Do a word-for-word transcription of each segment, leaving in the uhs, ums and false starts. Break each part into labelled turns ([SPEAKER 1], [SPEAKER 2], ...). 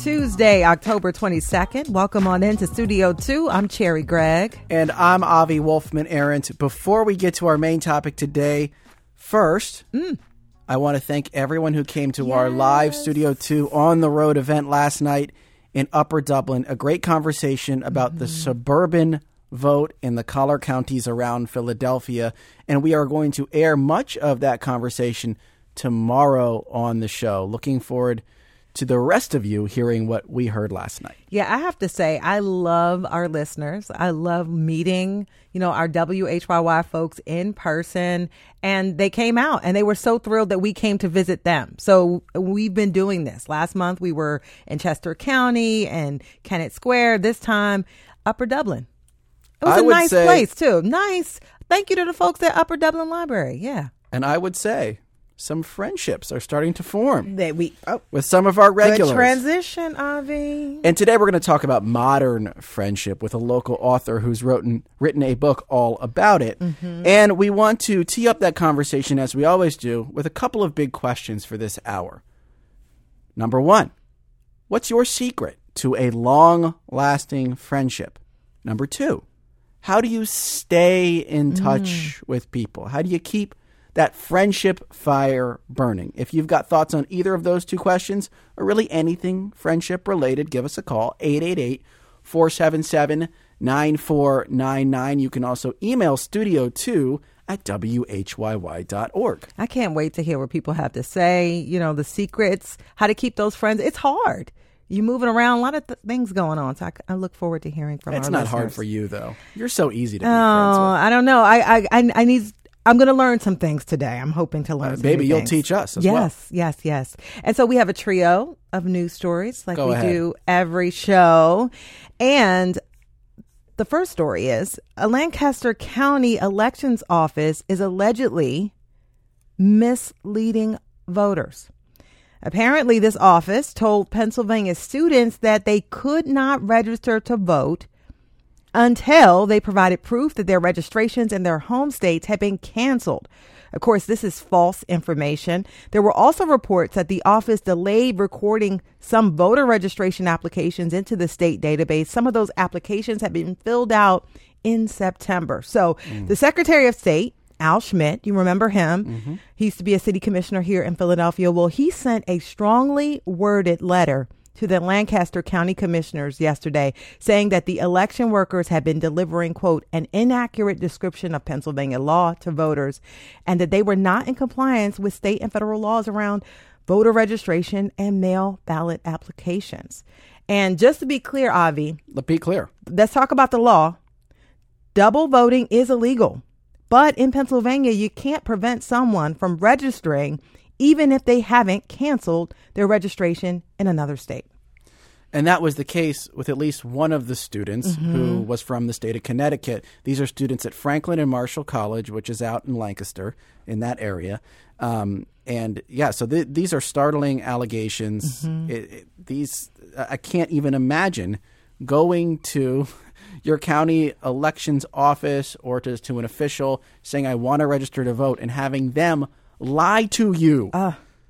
[SPEAKER 1] Tuesday, October twenty-second. Welcome on into Studio two. I'm Cherry Gregg.
[SPEAKER 2] And I'm Avi Wolfman Arendt. Before we get to our main topic today, first, mm. I want to thank everyone who came to yes. our live Studio two on the road event last night in Upper Dublin. A great conversation about mm-hmm. the suburban vote in the collar counties around Philadelphia. And we are going to air much of that conversation tomorrow on the show. Looking forward to the rest of you hearing what we heard last night.
[SPEAKER 1] Yeah, I have to say, I love our listeners. I love meeting, you know, our W H Y Y folks in person. And they came out and they were so thrilled that we came to visit them. So we've been doing this. Last month, we were in Chester County and Kennett Square. This time, Upper Dublin. It was
[SPEAKER 2] I
[SPEAKER 1] a nice
[SPEAKER 2] say,
[SPEAKER 1] place, too. Nice. Thank you to the folks at Upper Dublin Library. Yeah.
[SPEAKER 2] And I would say some friendships are starting to form
[SPEAKER 1] that we oh,
[SPEAKER 2] with some of our regulars.
[SPEAKER 1] Good transition, Avi.
[SPEAKER 2] And today we're going to talk about modern friendship with a local author who's written, written a book all about it. Mm-hmm. And we want to tee up that conversation, as we always do, with a couple of big questions for this hour. Number one, what's your secret to a long-lasting friendship? Number two, how do you stay in touch mm. with people? How do you keep that friendship fire burning? If you've got thoughts on either of those two questions, or really anything friendship related, give us a call, eight eight eight, four seven seven, nine four nine nine. You can also email studio two at W H Y Y dot org.
[SPEAKER 1] I can't wait to hear what people have to say, you know, the secrets, how to keep those friends. It's hard. You're moving around, a lot of th- things going on. So I, I look forward to hearing from
[SPEAKER 2] it's
[SPEAKER 1] our
[SPEAKER 2] not
[SPEAKER 1] listeners.
[SPEAKER 2] Hard for you, though. You're so easy to be
[SPEAKER 1] oh,
[SPEAKER 2] friends with.
[SPEAKER 1] I don't know. I, I, I, I need... I'm going to learn some things today. I'm hoping to learn
[SPEAKER 2] uh,
[SPEAKER 1] some
[SPEAKER 2] Baby, you'll
[SPEAKER 1] things.
[SPEAKER 2] teach us as
[SPEAKER 1] yes,
[SPEAKER 2] well.
[SPEAKER 1] Yes, yes, yes. And so we have a trio of news stories like
[SPEAKER 2] Go
[SPEAKER 1] we
[SPEAKER 2] ahead.
[SPEAKER 1] do every show. And the first story is a Lancaster County elections office is allegedly misleading voters. Apparently, this office told Pennsylvania students that they could not register to vote until they provided proof that their registrations in their home states had been canceled. Of course, this is false information. There were also reports that the office delayed recording some voter registration applications into the state database. Some of those applications had been filled out in September. So mm. the Secretary of State, Al Schmidt, you remember him? Mm-hmm. He used to be a city commissioner here in Philadelphia. Well, he sent a strongly worded letter to the Lancaster County commissioners yesterday, saying that the election workers had been delivering, quote, an inaccurate description of Pennsylvania law to voters, and that they were not in compliance with state and federal laws around voter registration and mail ballot applications. And just to be clear, Avi.
[SPEAKER 2] Let's be clear.
[SPEAKER 1] Let's talk about the law. Double voting is illegal. But in Pennsylvania, you can't prevent someone from registering even if they haven't canceled their registration in another state.
[SPEAKER 2] And that was the case with at least one of the students mm-hmm. who was from the state of Connecticut. These are students at Franklin and Marshall College, which is out in Lancaster, in that area. Um, and yeah, so th- these are startling allegations. Mm-hmm. It, it, these I can't even imagine going to your county elections office or to, to an official saying, I want to register to vote, and having them lie to you, uh.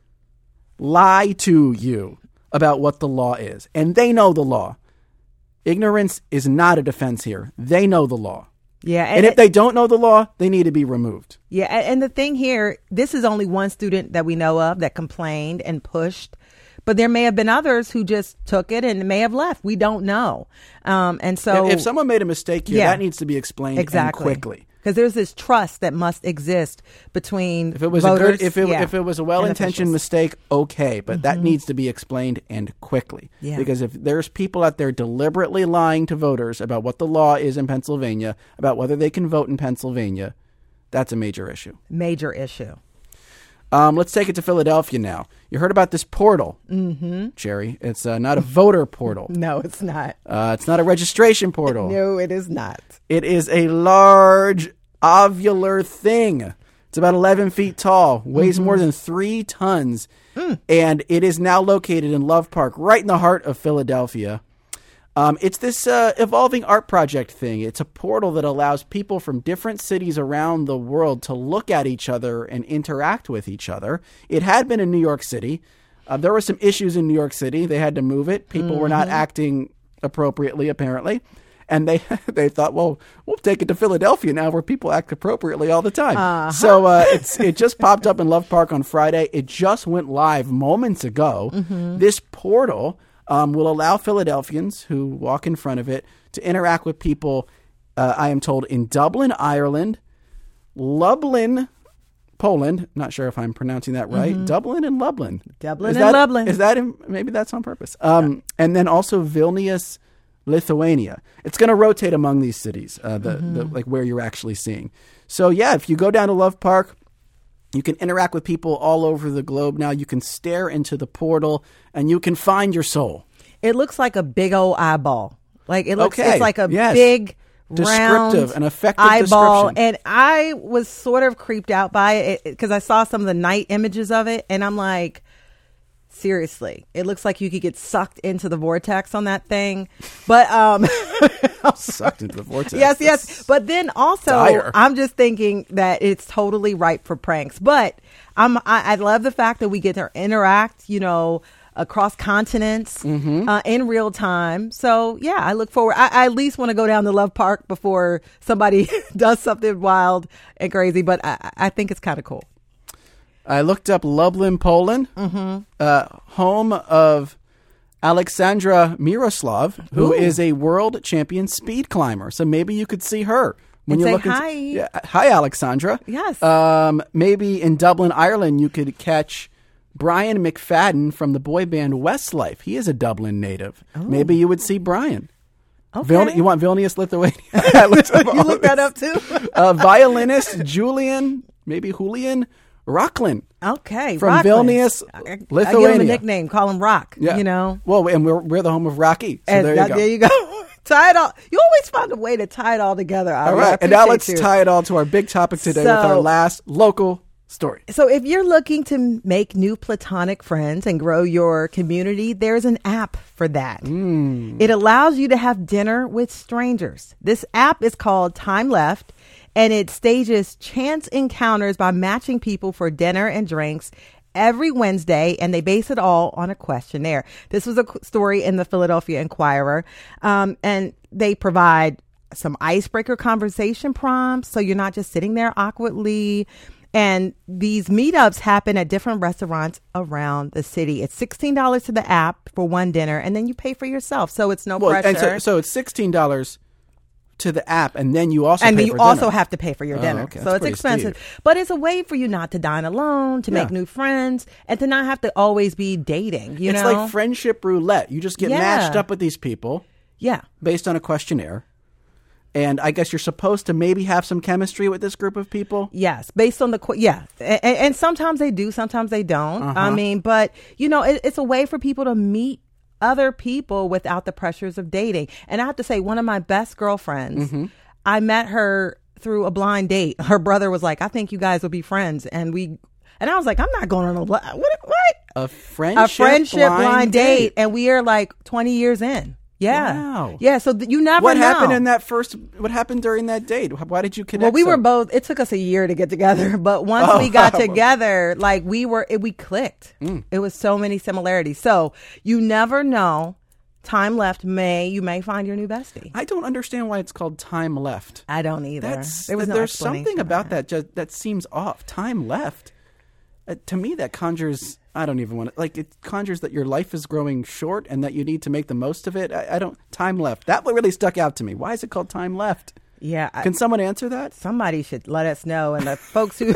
[SPEAKER 2] lie to you about what the law is. And they know the law. Ignorance is not a defense here. They know the law.
[SPEAKER 1] Yeah,
[SPEAKER 2] and, and if they don't know the law, they need to be removed.
[SPEAKER 1] Yeah, and the thing here, this is only one student that we know of that complained and pushed. But there may have been others who just took it and may have left. We don't know. Um, and so
[SPEAKER 2] if, if someone made a mistake here,
[SPEAKER 1] yeah,
[SPEAKER 2] that needs to be explained
[SPEAKER 1] exactly.
[SPEAKER 2] and quickly.
[SPEAKER 1] Because there's this trust that must exist between
[SPEAKER 2] if it was
[SPEAKER 1] voters,
[SPEAKER 2] a good, if it
[SPEAKER 1] yeah,
[SPEAKER 2] if it was a well-intentioned mistake, okay, but mm-hmm. that needs to be explained and quickly.
[SPEAKER 1] Yeah.
[SPEAKER 2] Because if there's people out there deliberately lying to voters about what the law is in Pennsylvania, about whether they can vote in Pennsylvania, that's a major issue.
[SPEAKER 1] Major issue.
[SPEAKER 2] Um, let's take it to Philadelphia now. You heard about this portal,
[SPEAKER 1] mm-hmm.
[SPEAKER 2] Jerry. It's uh, not a voter portal.
[SPEAKER 1] No, it's not.
[SPEAKER 2] Uh, it's not a registration portal.
[SPEAKER 1] No, it is not.
[SPEAKER 2] It is a large ovular thing. It's about eleven feet tall, weighs mm-hmm. more than three tons, mm. and it is now located in Love Park, right in the heart of Philadelphia. Um, it's this uh, evolving art project thing. It's a portal that allows people from different cities around the world to look at each other and interact with each other. It had been in New York City. Uh, there were some issues in New York City. They had to move it. People mm-hmm. were not acting appropriately, apparently. And they they thought, well, we'll take it to Philadelphia now where people act appropriately all the time. Uh-huh. So uh, it's it just popped up in Love Park on Friday. It just went live moments ago. Mm-hmm. This portal um, will allow Philadelphians who walk in front of it to interact with people, uh, I am told, in Dublin, Ireland, Lublin, Poland. Not sure if I'm pronouncing that right. Mm-hmm. Dublin and Lublin.
[SPEAKER 1] Dublin
[SPEAKER 2] is
[SPEAKER 1] and
[SPEAKER 2] that,
[SPEAKER 1] Lublin.
[SPEAKER 2] Is that in, maybe that's on purpose? Um, yeah. And then also Vilnius, Lithuania. It's going to rotate among these cities, uh, the, mm-hmm. the like where you're actually seeing. So yeah, if you go down to Love Park, you can interact with people all over the globe now. You can stare into the portal and you can find your soul.
[SPEAKER 1] It looks like a big old eyeball. Like it looks,
[SPEAKER 2] okay.
[SPEAKER 1] it's like a
[SPEAKER 2] yes.
[SPEAKER 1] big
[SPEAKER 2] descriptive,
[SPEAKER 1] round
[SPEAKER 2] an effective
[SPEAKER 1] eyeball.
[SPEAKER 2] description.
[SPEAKER 1] And I was sort of creeped out by it because I saw some of the night images of it, and I'm like, seriously, it looks like you could get sucked into the vortex on that thing. But um
[SPEAKER 2] sucked into the vortex.
[SPEAKER 1] Yes, yes. That's but then also dire. I'm just thinking that it's totally ripe for pranks. But I'm I, I love the fact that we get to interact, you know, across continents mm-hmm. uh, in real time. So yeah, I look forward. I, I at least want to go down to Love Park before somebody does something wild and crazy. But I, I think it's kind of cool.
[SPEAKER 2] I looked up Lublin, Poland, mm-hmm. uh, home of Alexandra Miroslav, who Ooh. is a world champion speed climber. So maybe you could see her when
[SPEAKER 1] and
[SPEAKER 2] you
[SPEAKER 1] say
[SPEAKER 2] look.
[SPEAKER 1] Hi,
[SPEAKER 2] into, yeah, hi, Alexandra.
[SPEAKER 1] Yes.
[SPEAKER 2] Um, maybe in Dublin, Ireland, you could catch Brian McFadden from the boy band Westlife. He is a Dublin native. Ooh. Maybe you would see Brian.
[SPEAKER 1] Okay.
[SPEAKER 2] Vilni- you want Vilnius, Lithuania?
[SPEAKER 1] You looked that up too.
[SPEAKER 2] uh, violinist Julian, maybe Julian. Rocklin.
[SPEAKER 1] Okay.
[SPEAKER 2] From
[SPEAKER 1] Rocklin.
[SPEAKER 2] Vilnius,
[SPEAKER 1] I,
[SPEAKER 2] Lithuania.
[SPEAKER 1] I give him a nickname. Call him Rock.
[SPEAKER 2] Yeah.
[SPEAKER 1] You know?
[SPEAKER 2] Well, and we're, we're the home of Rocky. So
[SPEAKER 1] and
[SPEAKER 2] there
[SPEAKER 1] that,
[SPEAKER 2] you go.
[SPEAKER 1] There you go. Tie it all. You always find a way to tie it all together.
[SPEAKER 2] All right. And now let's
[SPEAKER 1] you.
[SPEAKER 2] tie it all to our big topic today
[SPEAKER 1] so,
[SPEAKER 2] with our last local story.
[SPEAKER 1] So if you're looking to make new platonic friends and grow your community, there's an app for that. Mm. It allows you to have dinner with strangers. This app is called Time Left. And it stages chance encounters by matching people for dinner and drinks every Wednesday, and they base it all on a questionnaire. This was a story in the Philadelphia Inquirer, um, and they provide some icebreaker conversation prompts, so you're not just sitting there awkwardly. And these meetups happen at different restaurants around the city. It's sixteen dollars to the app for one dinner, and then you pay for yourself, so it's no
[SPEAKER 2] well,
[SPEAKER 1] pressure.
[SPEAKER 2] And so, so it's sixteen dollars to the app, and then you also
[SPEAKER 1] and
[SPEAKER 2] pay
[SPEAKER 1] you
[SPEAKER 2] for
[SPEAKER 1] also
[SPEAKER 2] dinner.
[SPEAKER 1] have to pay for your
[SPEAKER 2] oh,
[SPEAKER 1] dinner.
[SPEAKER 2] Okay.
[SPEAKER 1] So
[SPEAKER 2] That's
[SPEAKER 1] it's expensive,
[SPEAKER 2] steep.
[SPEAKER 1] But it's a way for you not to dine alone, to
[SPEAKER 2] yeah.
[SPEAKER 1] make new friends, and to not have to always be dating. You
[SPEAKER 2] it's
[SPEAKER 1] know,
[SPEAKER 2] it's like friendship roulette. You just get
[SPEAKER 1] yeah.
[SPEAKER 2] matched up with these people,
[SPEAKER 1] yeah,
[SPEAKER 2] based on a questionnaire. And I guess you're supposed to maybe have some chemistry with this group of people.
[SPEAKER 1] Yes, based on the qu- yeah, and, and sometimes they do, sometimes they don't. Uh-huh. I mean, but you know, it, it's a way for people to meet other people without the pressures of dating. And I have to say, one of my best girlfriends. Mm-hmm. I met her through a blind date. Her brother was like, I think you guys will be friends. And we, and I was like, I'm not going on a, what, what?
[SPEAKER 2] A friendship,
[SPEAKER 1] a friendship blind, blind date.
[SPEAKER 2] date.
[SPEAKER 1] And we are like twenty years in. Yeah.
[SPEAKER 2] Wow.
[SPEAKER 1] Yeah. So th- you never
[SPEAKER 2] what
[SPEAKER 1] know.
[SPEAKER 2] What happened in that first, what happened during that date? Why did you connect?
[SPEAKER 1] Well, we
[SPEAKER 2] so?
[SPEAKER 1] were both, it took us a year to get together. But once oh, we got together, like we were, it, we clicked. Mm. It was so many similarities. So you never know. Time Left may you may find your new bestie.
[SPEAKER 2] I don't understand why it's called Time Left.
[SPEAKER 1] I don't either.
[SPEAKER 2] That's,
[SPEAKER 1] there was no
[SPEAKER 2] there's something about
[SPEAKER 1] that.
[SPEAKER 2] that just, that seems off. Time Left. Uh, to me, that conjures. I don't even want to. Like it conjures that your life is growing short and that you need to make the most of it. I, I don't. Time Left. That really stuck out to me. Why is it called Time Left?
[SPEAKER 1] Yeah.
[SPEAKER 2] Can
[SPEAKER 1] I,
[SPEAKER 2] someone answer that?
[SPEAKER 1] Somebody should let us know. And the folks who.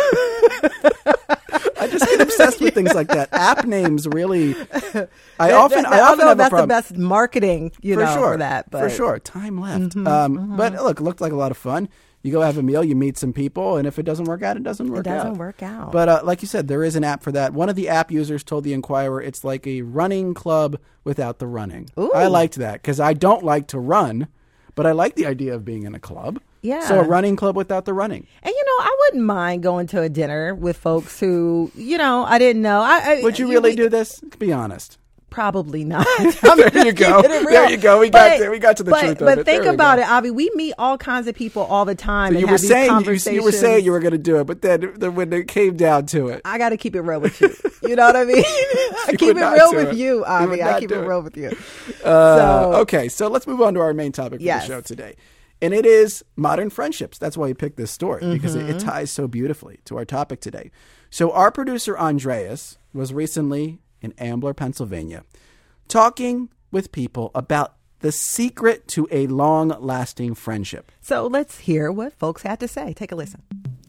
[SPEAKER 2] I just get obsessed with things like that. App names really. I
[SPEAKER 1] that,
[SPEAKER 2] often,
[SPEAKER 1] that,
[SPEAKER 2] I often
[SPEAKER 1] know
[SPEAKER 2] have
[SPEAKER 1] that's
[SPEAKER 2] a problem.
[SPEAKER 1] the best marketing, you
[SPEAKER 2] for
[SPEAKER 1] know,
[SPEAKER 2] sure,
[SPEAKER 1] for that. But.
[SPEAKER 2] For sure, Time Left.
[SPEAKER 1] Mm-hmm,
[SPEAKER 2] um,
[SPEAKER 1] mm-hmm.
[SPEAKER 2] But look, it looked like a lot of fun. You go have a meal, you meet some people, and if it doesn't work out, it doesn't work out.
[SPEAKER 1] It doesn't out. work out.
[SPEAKER 2] But uh, like you said, there is an app for that. One of the app users told the Inquirer it's like a running club without the running.
[SPEAKER 1] Ooh.
[SPEAKER 2] I liked that because I don't like to run, but I like the idea of being in a club.
[SPEAKER 1] Yeah.
[SPEAKER 2] So a running club without the running.
[SPEAKER 1] And, you know, I wouldn't mind going to a dinner with folks who, you know, I didn't know. I, I
[SPEAKER 2] Would you really do this? Be honest.
[SPEAKER 1] Probably not.
[SPEAKER 2] There you go. There you go. We got
[SPEAKER 1] but,
[SPEAKER 2] there. We got to the
[SPEAKER 1] but,
[SPEAKER 2] truth of
[SPEAKER 1] but
[SPEAKER 2] it.
[SPEAKER 1] think
[SPEAKER 2] There we
[SPEAKER 1] about
[SPEAKER 2] go.
[SPEAKER 1] it, Avi. We meet all kinds of people all the time.
[SPEAKER 2] So
[SPEAKER 1] and
[SPEAKER 2] you
[SPEAKER 1] have
[SPEAKER 2] were
[SPEAKER 1] these
[SPEAKER 2] saying you,
[SPEAKER 1] conversations.
[SPEAKER 2] you were saying you were going to do it, but then, then when it came down to it,
[SPEAKER 1] I got to keep it real with you. You know what I mean? I keep
[SPEAKER 2] would
[SPEAKER 1] it
[SPEAKER 2] not
[SPEAKER 1] real
[SPEAKER 2] do
[SPEAKER 1] with
[SPEAKER 2] it.
[SPEAKER 1] you,
[SPEAKER 2] You
[SPEAKER 1] Avi.
[SPEAKER 2] would
[SPEAKER 1] I
[SPEAKER 2] not
[SPEAKER 1] keep
[SPEAKER 2] do
[SPEAKER 1] it
[SPEAKER 2] it.
[SPEAKER 1] real with you.
[SPEAKER 2] Uh,
[SPEAKER 1] So-
[SPEAKER 2] okay, so let's move on to our main topic for
[SPEAKER 1] Yes.
[SPEAKER 2] the show today. And it is modern friendships. That's why we picked this story, because it,
[SPEAKER 1] Mm-hmm.
[SPEAKER 2] it ties so beautifully to our topic today. So our producer, Andreas, was recently in Ambler, Pennsylvania, talking with people about the secret to a long-lasting friendship.
[SPEAKER 1] So let's hear what folks had to say. Take a listen.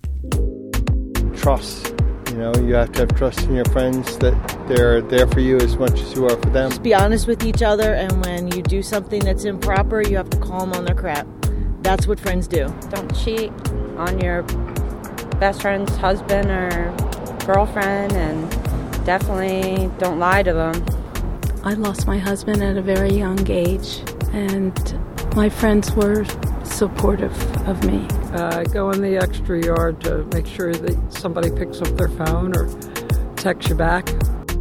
[SPEAKER 3] Trust. You know, you have to have trust in your friends that they're there for you as much as you are for them.
[SPEAKER 4] Be honest with each other, and when you do something that's improper, you have to call them on their crap. That's what friends do.
[SPEAKER 5] Don't cheat on your best friend's husband or girlfriend, and definitely don't lie to them.
[SPEAKER 6] I lost my husband at a very young age, and my friends were supportive of me.
[SPEAKER 7] Uh, go in the extra yard to make sure that somebody picks up their phone or texts you back.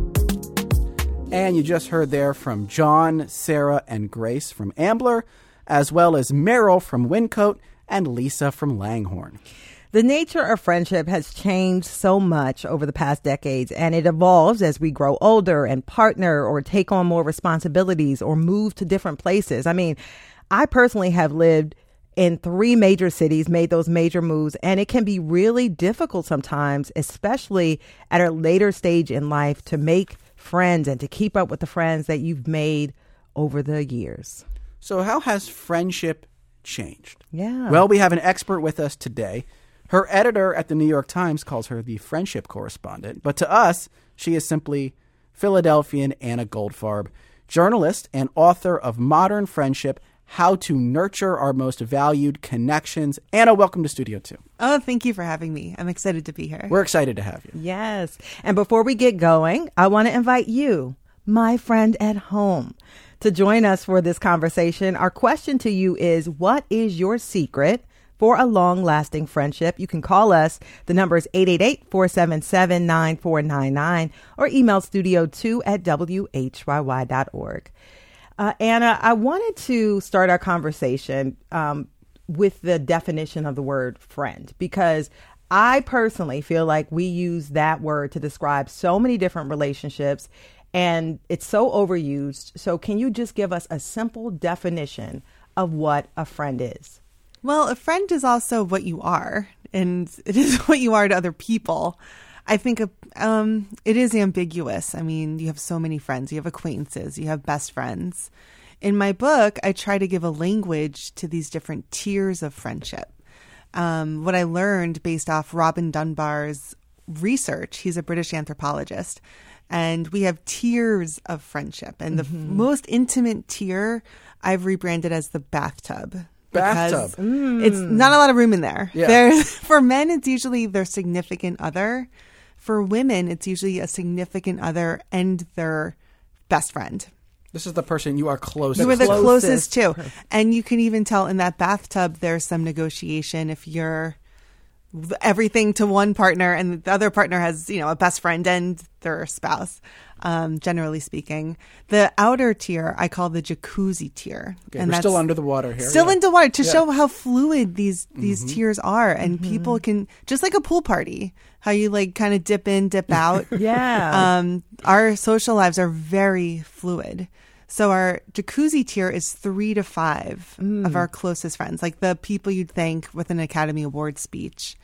[SPEAKER 2] And you just heard there from John, Sarah, and Grace from Ambler, as well as Meryl from Wyncote and Lisa from Langhorne.
[SPEAKER 1] The nature of friendship has changed so much over the past decades, and it evolves as we grow older and partner or take on more responsibilities or move to different places. I mean, I personally have lived in three major cities, made those major moves, and it can be really difficult sometimes, especially at a later stage in life, to make friends and to keep up with the friends that you've made over the years.
[SPEAKER 2] So how has friendship changed?
[SPEAKER 1] Yeah.
[SPEAKER 2] Well, we have an expert with us today. Her editor at the New York Times calls her the friendship correspondent, but to us, she is simply Philadelphian Anna Goldfarb, journalist and author of Modern Friendship, How to Nurture Our Most Valued Connections. Anna, welcome to Studio Two.
[SPEAKER 8] Oh, thank you for having me. I'm excited to be here.
[SPEAKER 2] We're excited to have you.
[SPEAKER 1] Yes. And before we get going, I want to invite you, my friend at home, to join us for this conversation. Our question to you is, what is your secret for a long-lasting friendship? You can call us. The number is eight eight eight, four seven seven, nine four nine nine or email studio two at w h y y dot org. Uh, Anna, I wanted to start our conversation um, with the definition of the word friend, because I personally feel like we use that word to describe so many different relationships, and it's so overused. So can you just give us a simple definition of what a friend is?
[SPEAKER 8] Well, a friend is also what you are, and it is what you are to other people. I think um, it is ambiguous. I mean, you have so many friends. You have acquaintances. You have best friends. In my book, I try to give a language to these different tiers of friendship. Um, what I learned based off Robin Dunbar's research, he's a British anthropologist, and we have tiers of friendship. And mm-hmm. the f- most intimate tier I've rebranded as the bathtub.
[SPEAKER 2] Bathtub.
[SPEAKER 8] Mm. It's not a lot of room in there.
[SPEAKER 2] Yeah.
[SPEAKER 8] There's, for men, it's usually their significant other. For women, it's usually a significant other and their best friend.
[SPEAKER 2] This is the person you are closest
[SPEAKER 8] You are the
[SPEAKER 1] closest.
[SPEAKER 8] closest to. And you can even tell in that bathtub, there's some negotiation if you're everything to one partner and the other partner has, you know, a best friend and their spouse, um, generally speaking. The outer tier I call the jacuzzi tier.
[SPEAKER 2] Okay,
[SPEAKER 8] and
[SPEAKER 2] we're
[SPEAKER 8] that's
[SPEAKER 2] still under the water here.
[SPEAKER 8] Still
[SPEAKER 2] yeah.
[SPEAKER 8] into water to
[SPEAKER 2] Yeah.
[SPEAKER 8] show how fluid these, these
[SPEAKER 2] Mm-hmm.
[SPEAKER 8] tiers are. And mm-hmm. people can, just like a pool party, how you like kind of dip in, dip out.
[SPEAKER 1] Yeah.
[SPEAKER 8] Um, our social lives are very fluid. So our jacuzzi tier is three to five mm. of our closest friends, like the people you'd thank with an Academy Award speech.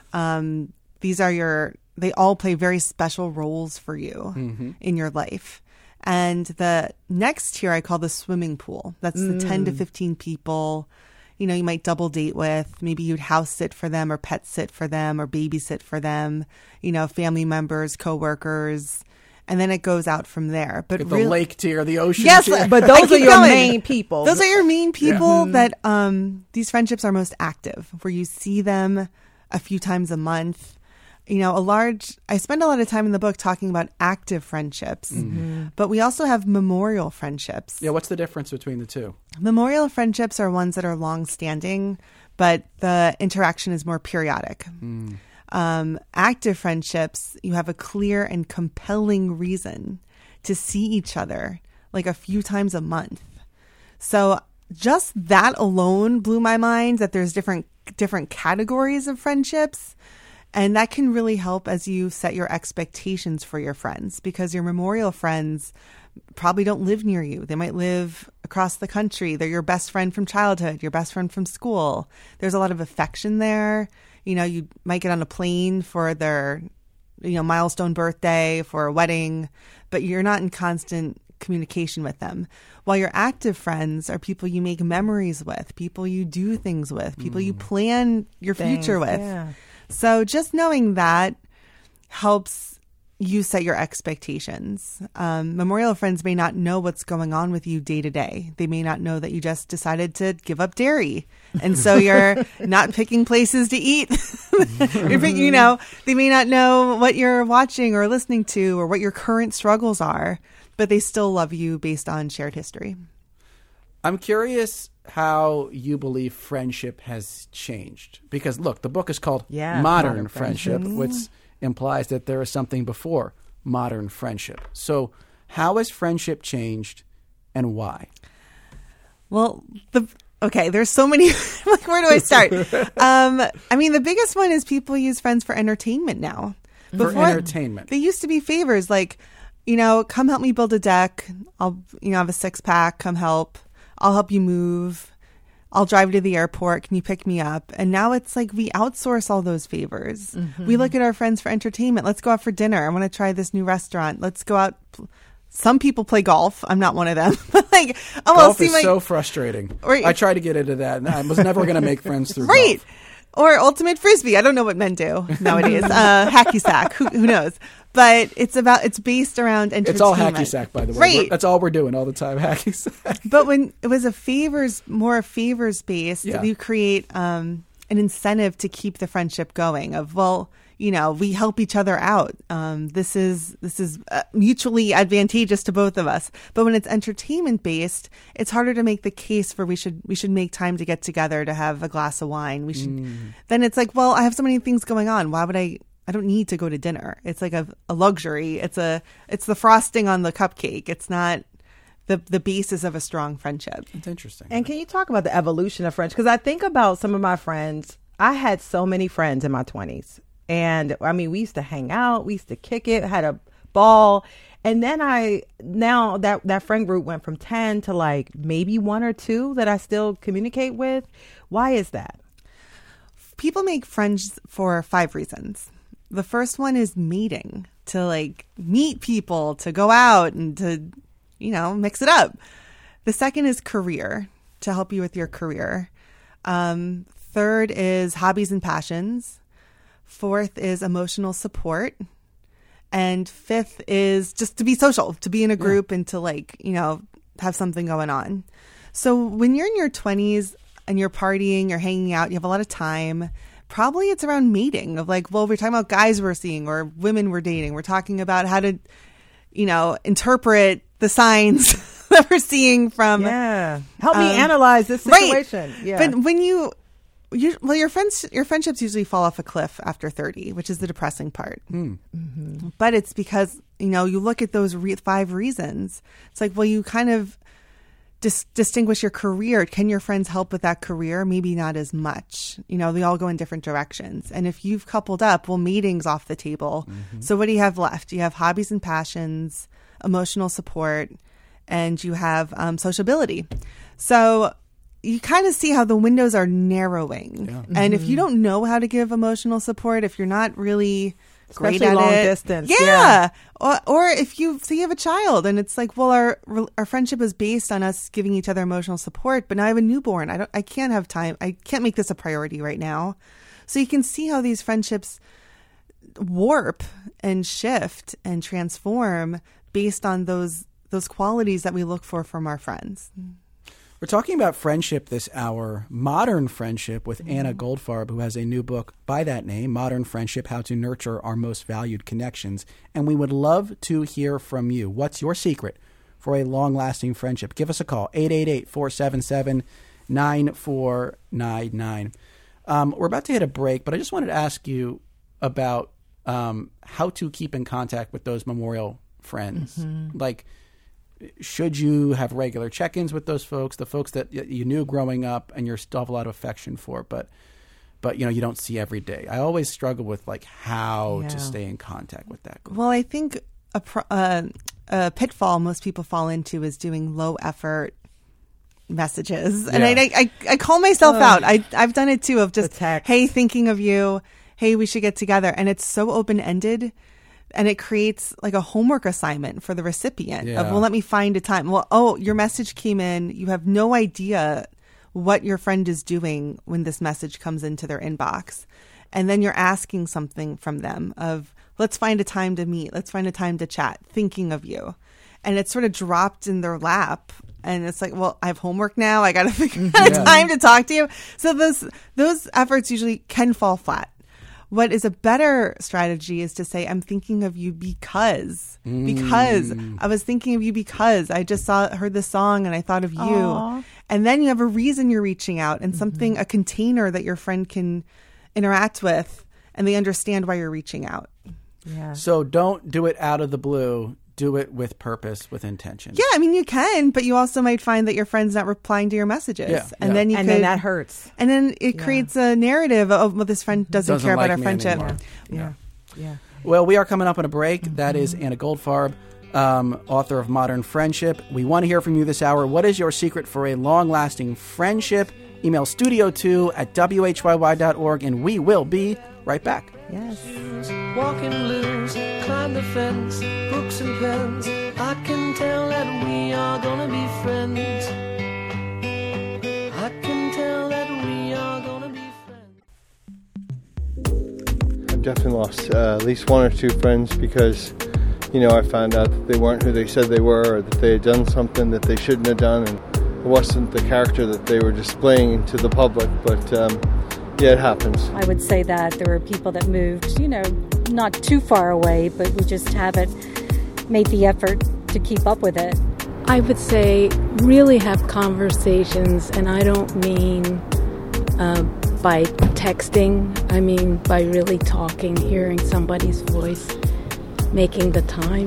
[SPEAKER 8] Um, these are your, they all play very special roles for you mm-hmm. in your life. And the next tier I call the swimming pool. That's mm. the ten to fifteen people, you know, you might double date with. Maybe you'd house sit for them or pet sit for them or babysit for them, you know, family members, coworkers. And then it goes out from there. But
[SPEAKER 2] Get the
[SPEAKER 8] really,
[SPEAKER 2] lake tier, the ocean
[SPEAKER 8] yes,
[SPEAKER 2] tier.
[SPEAKER 1] But
[SPEAKER 8] I
[SPEAKER 1] those are
[SPEAKER 8] keep
[SPEAKER 1] your
[SPEAKER 8] going.
[SPEAKER 1] main people.
[SPEAKER 8] Those are your main people
[SPEAKER 2] Yeah.
[SPEAKER 8] that um, these friendships are most active, where you see them a few times a month. You know, a large, I spend a lot of time in the book talking about active friendships, mm-hmm. but we also have memorial friendships.
[SPEAKER 2] Yeah, what's the difference between the two?
[SPEAKER 8] Memorial friendships are ones that are long standing, but the interaction is more periodic. Mm. Um, active friendships, you have a clear and compelling reason to see each other like a few times a month. So just that alone blew my mind, that there's different different categories of friendships. And that can really help as you set your expectations for your friends, because your memorial friends probably don't live near you. They might live across the country. They're your best friend from childhood, your best friend from school. There's a lot of affection there. You know, you might get on a plane for their, you know, milestone birthday, for a wedding, but you're not in constant communication with them. While your active friends are people you make memories with, people you do things with, people mm. you plan your Things, future with. Yeah. So just knowing that helps you set your expectations. Um, memorial friends may not know what's going on with you day to day. They may not know that you just decided to give up dairy. And so you're not picking places to eat. You're picking, you know, they may not know what you're watching or listening to or what your current struggles are, but they still love you based on shared history.
[SPEAKER 2] I'm curious how you believe friendship has changed. Because, look, the book is called
[SPEAKER 1] yeah,
[SPEAKER 2] Modern,
[SPEAKER 1] Modern
[SPEAKER 2] Friendship,
[SPEAKER 1] Friendship,
[SPEAKER 2] which implies that there is something before modern friendship. So how has friendship changed and why?
[SPEAKER 8] Well, the okay, there's so many. Like, where do I start? um, I mean, the biggest one is people use friends for entertainment now.
[SPEAKER 2] For Before, entertainment.
[SPEAKER 8] They used to be favors like, you know, come help me build a deck. I'll, you know, have a six pack. Come help. I'll help you move. I'll drive you to the airport. Can you pick me up? And now it's like we outsource all those favors. Mm-hmm. We look at our friends for entertainment. Let's go out for dinner. I want to try this new restaurant. Let's go out. Some people play golf. I'm not one of them. like, oh,
[SPEAKER 2] golf
[SPEAKER 8] I'll see
[SPEAKER 2] is
[SPEAKER 8] my...
[SPEAKER 2] so frustrating. Or, I tried to get into that, and I was never going to make friends through
[SPEAKER 8] right.
[SPEAKER 2] golf.
[SPEAKER 8] Or ultimate frisbee. I don't know what men do nowadays. uh, hacky sack. Who, who knows? But it's about it's based around entertainment.
[SPEAKER 2] It's all hacky sack, by the way.
[SPEAKER 8] Right.
[SPEAKER 2] We're, that's all we're doing all the time, hacky sack.
[SPEAKER 8] But when it was a favors, more favors based, yeah. you create um, an incentive to keep the friendship going. Of well, you know, we help each other out. Um, this is this is uh, mutually advantageous to both of us. But when it's entertainment based, it's harder to make the case for we should we should make time to get together to have a glass of wine. We should. Mm. Then it's like, well, I have so many things going on. Why would I? I don't need to go to dinner. It's like a, a luxury. It's a it's the frosting on the cupcake. It's not the the basis of a strong friendship.
[SPEAKER 2] It's interesting.
[SPEAKER 1] And can you talk about the evolution of friendship? Because I think about some of my friends. I had so many friends in my twenties. And I mean, we used to hang out. We used to kick it, had a ball. And then I now that, that friend group went from ten to like maybe one or two that I still communicate with. Why is that?
[SPEAKER 8] People make friends for five reasons. The first one is meeting, to like meet people, to go out and to, you know, mix it up. The second is career, to help you with your career. Um, third is hobbies and passions. Fourth is emotional support. And fifth is just to be social, to be in a group yeah. and to like, you know, have something going on. So when you're in your twenties and you're partying, you're hanging out, you have a lot of time. Probably it's around mating of like, well, we're talking about guys we're seeing or women we're dating. We're talking about how to, you know, interpret the signs that we're seeing from.
[SPEAKER 1] Yeah. Help um, me analyze this situation.
[SPEAKER 8] Right.
[SPEAKER 1] Yeah.
[SPEAKER 8] But when you, you, well, your friends, your friendships usually fall off a cliff after thirty, which is the depressing part. Mm. Mm-hmm. But it's because, you know, you look at those re- five reasons. It's like, well, you kind of dis- distinguish your career. Can your friends help with that career? Maybe not as much. You know, they all go in different directions. And if you've coupled up, well, mating's off the table. Mm-hmm. So what do you have left? You have hobbies and passions, emotional support, and you have um, sociability. So you kind of see how the windows are narrowing. Yeah. Mm-hmm. And if you don't know how to give emotional support, if you're not really
[SPEAKER 1] Especially
[SPEAKER 8] great at
[SPEAKER 1] long
[SPEAKER 8] it,
[SPEAKER 1] distance.
[SPEAKER 8] Yeah.
[SPEAKER 1] yeah.
[SPEAKER 8] Or, or if you say you have a child and it's like, well, our our friendship is based on us giving each other emotional support, but now I have a newborn. I don't I can't have time. I can't make this a priority right now. So you can see how these friendships warp and shift and transform based on those those qualities that we look for from our friends.
[SPEAKER 2] We're talking about friendship this hour, modern friendship, with mm-hmm. Anna Goldfarb, who has a new book by that name, Modern Friendship, How to Nurture Our Most Valued Connections. And we would love to hear from you. What's your secret for a long-lasting friendship? Give us a call, eight eight eight, four seven seven, nine four nine nine. Um, we're about to hit a break, but I just wanted to ask you about um, how to keep in contact with those memorial friends?
[SPEAKER 1] Mm-hmm.
[SPEAKER 2] Like, should you have regular check-ins with those folks, the folks that y- you knew growing up and you still have a lot of affection for, but but you know you don't see every day? I always struggle with like how
[SPEAKER 1] Yeah.
[SPEAKER 2] to stay in contact with that group.
[SPEAKER 8] Well, I think a, pro- uh, a pitfall most people fall into is doing low effort messages. And
[SPEAKER 2] Yeah.
[SPEAKER 8] I, I, I call myself out. I, I've done it too, of just,
[SPEAKER 1] The text.
[SPEAKER 8] hey, thinking of you. Hey, we should get together. And it's so open-ended. And it creates like a homework assignment for the recipient
[SPEAKER 2] Yeah.
[SPEAKER 8] of, well, let me find a time. Well, oh, your message came in. You have no idea what your friend is doing when this message comes into their inbox. And then you're asking something from them of, let's find a time to meet. Let's find a time to chat, thinking of you. And it's sort of dropped in their lap. And it's like, well, I have homework now. I got to figure out a
[SPEAKER 2] Yeah.
[SPEAKER 8] time to talk to you. So those those efforts usually can fall flat. What is a better strategy is to say, I'm thinking of you because, because I was thinking of you because I just saw, heard this song and I thought of you.
[SPEAKER 1] Aw.
[SPEAKER 8] And then you have a reason you're reaching out and something, a container that your friend can interact with and they understand why you're reaching out.
[SPEAKER 1] Yeah.
[SPEAKER 2] So don't do it out of the blue. Do it with purpose, with intention.
[SPEAKER 8] Yeah, I mean, you can, but you also might find that your friend's not replying to your messages.
[SPEAKER 2] Yeah,
[SPEAKER 8] and
[SPEAKER 2] yeah.
[SPEAKER 8] then you
[SPEAKER 1] and
[SPEAKER 8] could,
[SPEAKER 1] then that hurts.
[SPEAKER 8] And then it creates a narrative of, well, this friend doesn't,
[SPEAKER 2] Doesn't
[SPEAKER 8] care
[SPEAKER 2] like
[SPEAKER 8] about our
[SPEAKER 2] me
[SPEAKER 8] friendship.
[SPEAKER 2] anymore.
[SPEAKER 1] Yeah. Yeah.
[SPEAKER 2] Well, we are coming up on a break. That is Anna Goldfarb, um, author of Modern Friendship. We want to hear from you this hour. What is your secret for a long-lasting friendship? Email studio two at w h y y dot org, and we will be right back.
[SPEAKER 1] Yes.
[SPEAKER 9] Walking blues, climb the fence, books and pens. I can tell that we are gonna be friends. I can tell that we are gonna be friends.
[SPEAKER 3] I've definitely lost uh, at least one or two friends because, you know, I found out that they weren't who they said they were, or that they had done something that they shouldn't have done, and it wasn't the character that they were displaying to the public. But um, yeah, it happens.
[SPEAKER 10] I would say that there were people that moved, you know, not too far away, but we just haven't made the effort to keep up with it.
[SPEAKER 6] I would say really have conversations, and I don't mean uh, by texting. I mean by really talking, hearing somebody's voice, making the time.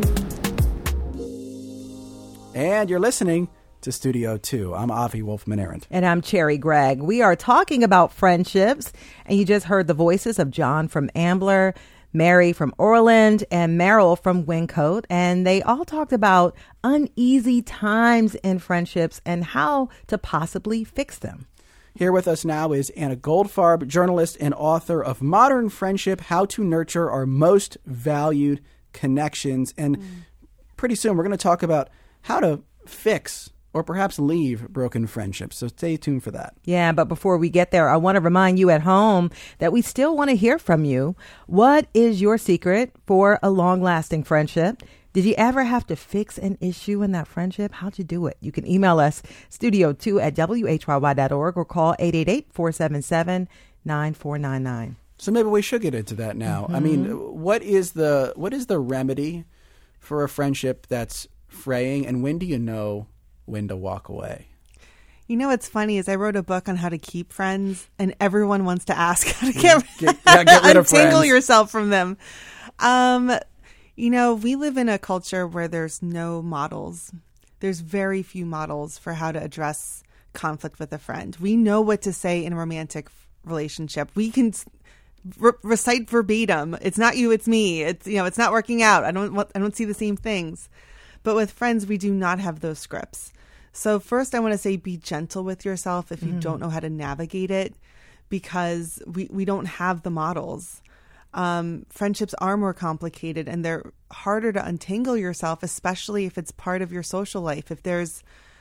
[SPEAKER 2] And you're listening to Studio two. I'm Avi Wolfman-Arendt.
[SPEAKER 1] And I'm Cherry Gregg. We are talking about friendships, and you just heard the voices of John from Ambler, Mary from Orland, and Meryl from Wyncote. And they all talked about uneasy times in friendships and how to possibly fix them.
[SPEAKER 2] Here with us now is Anna Goldfarb, journalist and author of Modern Friendship, How to Nurture Our Most Valued Connections. And mm. pretty soon we're going to talk about how to fix or perhaps leave broken friendships. So stay tuned for that.
[SPEAKER 1] Yeah, but before we get there, I want to remind you at home that we still want to hear from you. What is your secret for a long-lasting friendship? Did you ever have to fix an issue in that friendship? How'd you do it? You can email us studio two at w h y y dot org or call eight eight eight, four seven seven, nine four nine nine.
[SPEAKER 2] So maybe we should get into that now. Mm-hmm. I mean, what is the what is the remedy for a friendship that's fraying, and when do you know when to walk away?
[SPEAKER 8] You know what's funny is I wrote a book on how to keep friends, and everyone wants to ask how to get,
[SPEAKER 2] get, yeah, get rid of
[SPEAKER 8] untangle
[SPEAKER 2] friends.
[SPEAKER 8] yourself from them. Um, you know, we live in a culture where there's no models. There's very few models for how to address conflict with a friend. We know what to say in a romantic relationship. We can re- recite verbatim. It's not you, it's me. It's, you know, it's not working out. I don't want, I don't see the same things. But with friends, we do not have those scripts. So first, I want to say be gentle with yourself if you mm. don't know how to navigate it, because we, we don't have the models. Um, friendships are more complicated, and they're harder to untangle yourself, especially if it's part of your social life. If there's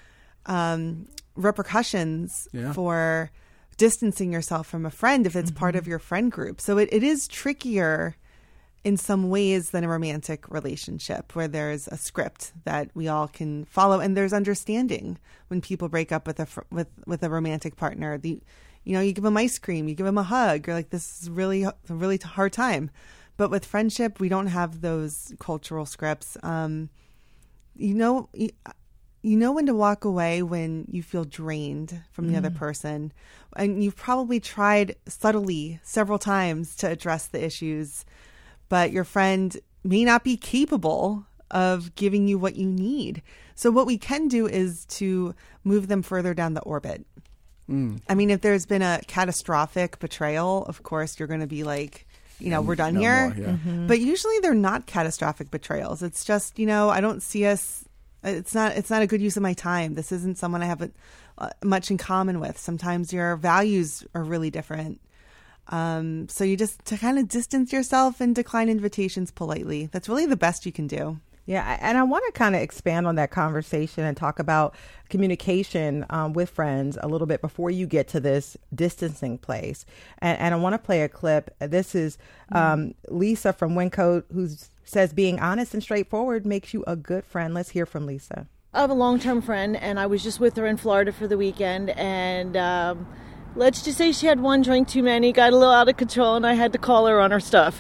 [SPEAKER 8] um, repercussions yeah. for distancing yourself from a friend, if it's mm-hmm. part of your friend group. So it, it is trickier in some ways than a romantic relationship, where there's a script that we all can follow, and there's understanding when people break up with a fr- with with a romantic partner. The, you know, you give them ice cream, you give them a hug. You're like, this is really a really hard time. But with friendship, we don't have those cultural scripts. Um, you know, you, you know when to walk away when you feel drained from the mm. other person, and you've probably tried subtly several times to address the issues, but your friend may not be capable of giving you what you need. So what we can do is to move them further down the orbit. Mm. I mean, if there's been a catastrophic betrayal, of course, you're going to be like, you know, we're done
[SPEAKER 2] no
[SPEAKER 8] here.
[SPEAKER 2] More, yeah.
[SPEAKER 8] mm-hmm. But usually they're not catastrophic betrayals. It's just, you know, I don't see us. It's not it's not a good use of my time. This isn't someone I have a, uh, much in common with. Sometimes your values are really different. Um, so you just to kind of distance yourself and decline invitations politely. That's really the best you can do.
[SPEAKER 1] Yeah, and I want to kind of expand on that conversation and talk about communication um, with friends a little bit before you get to this distancing place. And, and I want to play a clip. This is um, Lisa from Wincote, who says being honest and straightforward makes you a good friend. Let's hear from Lisa.
[SPEAKER 4] I have a long-term friend, and I was just with her in Florida for the weekend, and um, let's just say she had one drink too many, got a little out of control, and I had to call her on her stuff.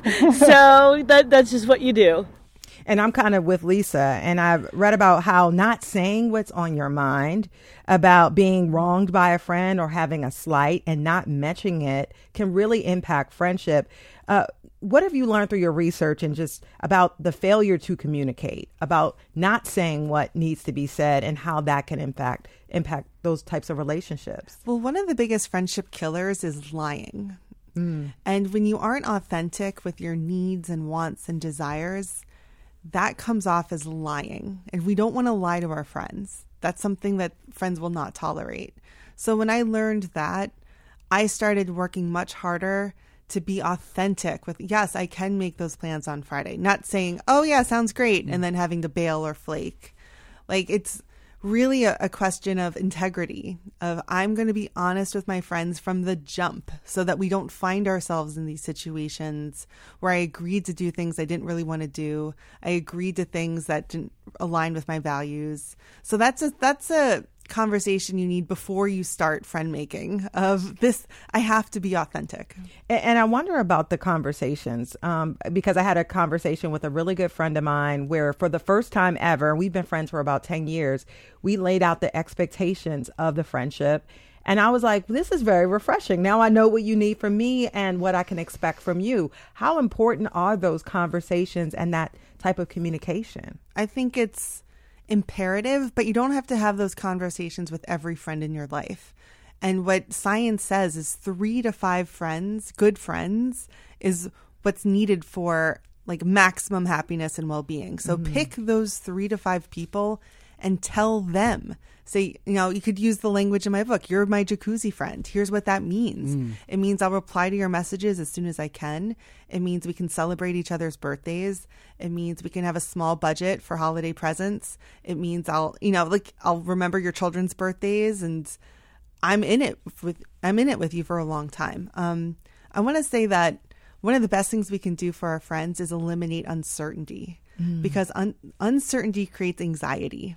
[SPEAKER 4] So that that's just what you do.
[SPEAKER 1] And I'm kind of with Lisa, and I've read about how not saying what's on your mind about being wronged by a friend or having a slight and not mentioning it can really impact friendship. Uh, what have you learned through your research and just about the failure to communicate, about not saying what needs to be said and how that can impact impact those types of relationships?
[SPEAKER 8] Well, one of the biggest friendship killers is lying. Mm. And when you aren't authentic with your needs and wants and desires, that comes off as lying. And we don't want to lie to our friends. That's something that friends will not tolerate. So when I learned that, I started working much harder to be authentic with, yes, I can make those plans on Friday. Not saying, oh, yeah, sounds great, and then having to bail or flake. Like, it's really a, a question of integrity, of I'm going to be honest with my friends from the jump so that we don't find ourselves in these situations where I agreed to do things I didn't really want to do. I agreed to things that didn't align with my values. So that's a, that's a conversation you need before you start friend making of this. I have to be authentic.
[SPEAKER 1] And, and I wonder about the conversations um, because I had a conversation with a really good friend of mine where for the first time ever, we've been friends for about ten years, we laid out the expectations of the friendship. And I was like, this is very refreshing. Now I know what you need from me and what I can expect from you. How important are those conversations and that type of communication?
[SPEAKER 8] I think it's imperative, but you don't have to have those conversations with every friend in your life. And what science says is three to five friends, good friends, is what's needed for like maximum happiness and well-being. So mm-hmm. pick those three to five people and tell them. Say, you know, you could use the language in my book. You're my jacuzzi friend. Here's what that means. Mm. It means I'll reply to your messages as soon as I can. It means we can celebrate each other's birthdays. It means we can have a small budget for holiday presents. It means I'll, you know, like I'll remember your children's birthdays, and I'm in it with I'm in it with you for a long time. Um, I want to say that one of the best things we can do for our friends is eliminate uncertainty mm. because un- uncertainty creates anxiety.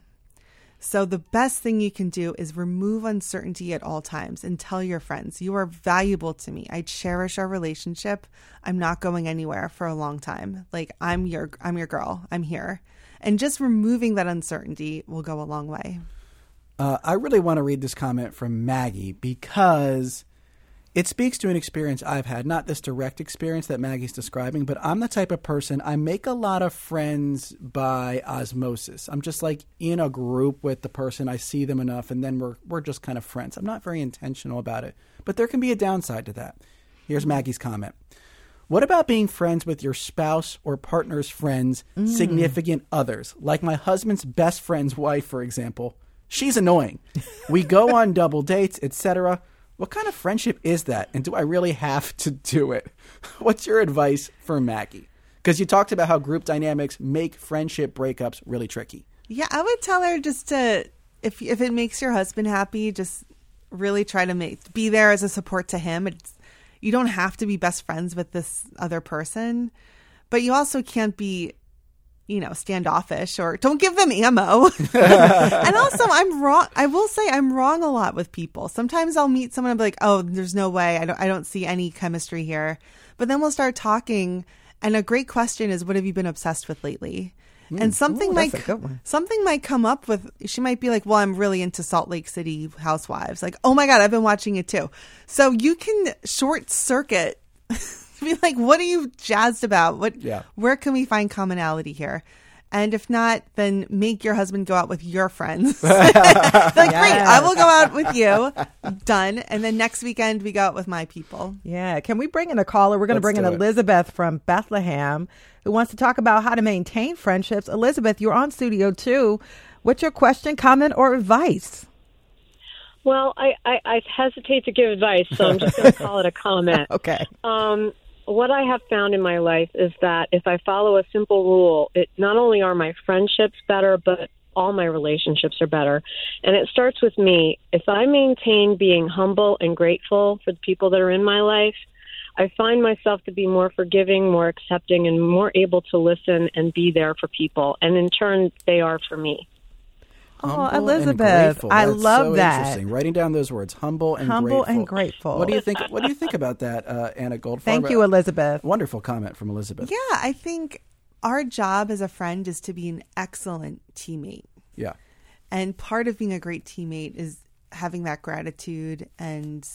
[SPEAKER 8] So the best thing you can do is remove uncertainty at all times and tell your friends, you are valuable to me. I cherish our relationship. I'm not going anywhere for a long time. Like I'm your, I'm your girl. I'm here. And just removing that uncertainty will go a long way.
[SPEAKER 2] Uh, I really want to read this comment from Maggie because it speaks to an experience I've had, not this direct experience that Maggie's describing, but I'm the type of person, I make a lot of friends by osmosis. I'm just like in a group with the person, I see them enough, and then we're we're just kind of friends. I'm not very intentional about it, but there can be a downside to that. Here's Maggie's comment. What about being friends with your spouse or partner's friends, mm. significant others, like my husband's best friend's wife, for example? She's annoying. We go on double dates, et cetera. What kind of friendship is that? And do I really have to do it? What's your advice for Maggie? Because you talked about how group dynamics make friendship breakups really tricky.
[SPEAKER 8] Yeah, I would tell her just to, if if it makes your husband happy, just really try to make be there as a support to him. It's, you don't have to be best friends with this other person, but you also can't be, you know, standoffish or don't give them ammo. And also I'm wrong. I will say I'm wrong a lot with people. Sometimes I'll meet someone and be like, oh, there's no way. I don't, I don't see any chemistry here. But then we'll start talking. And a great question is, what have you been obsessed with lately? Mm. And something Ooh, might, something might come up with, she might be like, well, I'm really into Salt Lake City Housewives. Like, oh my God, I've been watching it too. So you can short circuit be like, what are you jazzed about? What,
[SPEAKER 2] yeah.
[SPEAKER 8] Where can we find commonality here? And if not, then make your husband go out with your friends. Like, yes. Great, I will go out with you. Done. And then next weekend, we go out with my people.
[SPEAKER 1] Yeah. Can we bring in a caller? We're going to bring in it. Elizabeth from Bethlehem, who wants to talk about how to maintain friendships. Elizabeth, you're on Studio two. What's your question, comment, or advice?
[SPEAKER 11] Well, I, I, I hesitate to give advice, so I'm just going to call it a comment.
[SPEAKER 1] Okay.
[SPEAKER 11] Um, what I have found in my life is that if I follow a simple rule, it not only are my friendships better, but all my relationships are better. And it starts with me. If I maintain being humble and grateful for the people that are in my life, I find myself to be more forgiving, more accepting, and more able to listen and be there for people. And in turn, they are for me.
[SPEAKER 1] Oh, Elizabeth, I love
[SPEAKER 2] so
[SPEAKER 1] that.
[SPEAKER 2] Interesting. Writing down those words, humble and
[SPEAKER 1] humble
[SPEAKER 2] grateful.
[SPEAKER 1] and grateful.
[SPEAKER 2] What do you think? What do you think about that, uh, Anna Goldfarb?
[SPEAKER 1] Thank you, Elizabeth.
[SPEAKER 2] Wonderful comment from Elizabeth.
[SPEAKER 8] Yeah, I think our job as a friend is to be an excellent teammate.
[SPEAKER 2] Yeah,
[SPEAKER 8] and part of being a great teammate is having that gratitude, and